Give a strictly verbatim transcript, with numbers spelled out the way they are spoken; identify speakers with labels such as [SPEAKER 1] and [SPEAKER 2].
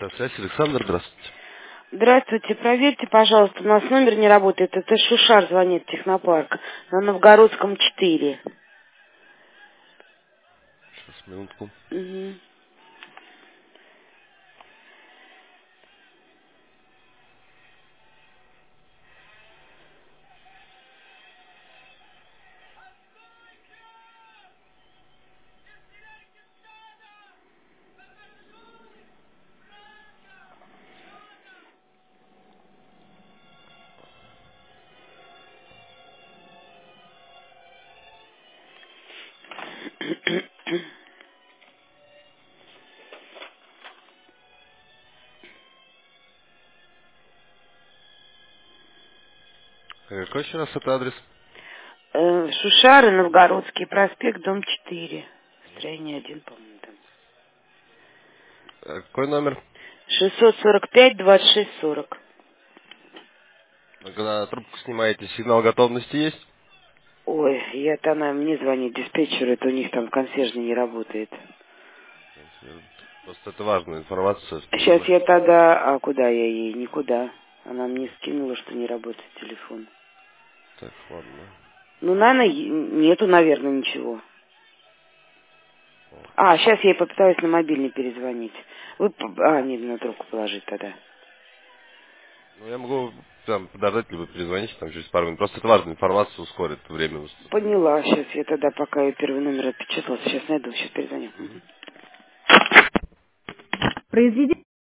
[SPEAKER 1] Связь, Александр, здравствуйте.
[SPEAKER 2] Здравствуйте, проверьте, пожалуйста, у нас номер не работает, это Шушар звонит, Технопарк, на Новгородском четыре.
[SPEAKER 1] Сейчас, минутку.
[SPEAKER 2] Угу.
[SPEAKER 1] А какой еще раз это адрес?
[SPEAKER 2] Э, Шушары, Новгородский проспект, дом четыре. Строение один, по-моему, там.
[SPEAKER 1] А какой номер?
[SPEAKER 2] шестьсот сорок пять двадцать шесть сорок.
[SPEAKER 1] А когда трубку снимаете, сигнал готовности есть?
[SPEAKER 2] Ой, я-то она мне звонит, диспетчер, это у них там консьержный не работает.
[SPEAKER 1] Просто это важная информация, чтобы
[SPEAKER 2] Сейчас
[SPEAKER 1] знать.
[SPEAKER 2] я тогда, а куда я ей? Никуда. Она мне скинула, что не работает телефон.
[SPEAKER 1] Так, ладно.
[SPEAKER 2] Ну, наверное, нету, наверное, ничего. А, сейчас я ей попытаюсь на мобильный перезвонить. Вы... п- А, не, на трубку положить тогда.
[SPEAKER 1] Ну, я могу там подождать, либо перезвонить там через пару минут. Просто это важная информация, ускорит время. выступления.
[SPEAKER 2] Поняла, сейчас я тогда, пока я первый номер отпечатала, сейчас найду, сейчас перезвоню.
[SPEAKER 1] Мгм.
[SPEAKER 2] Произведи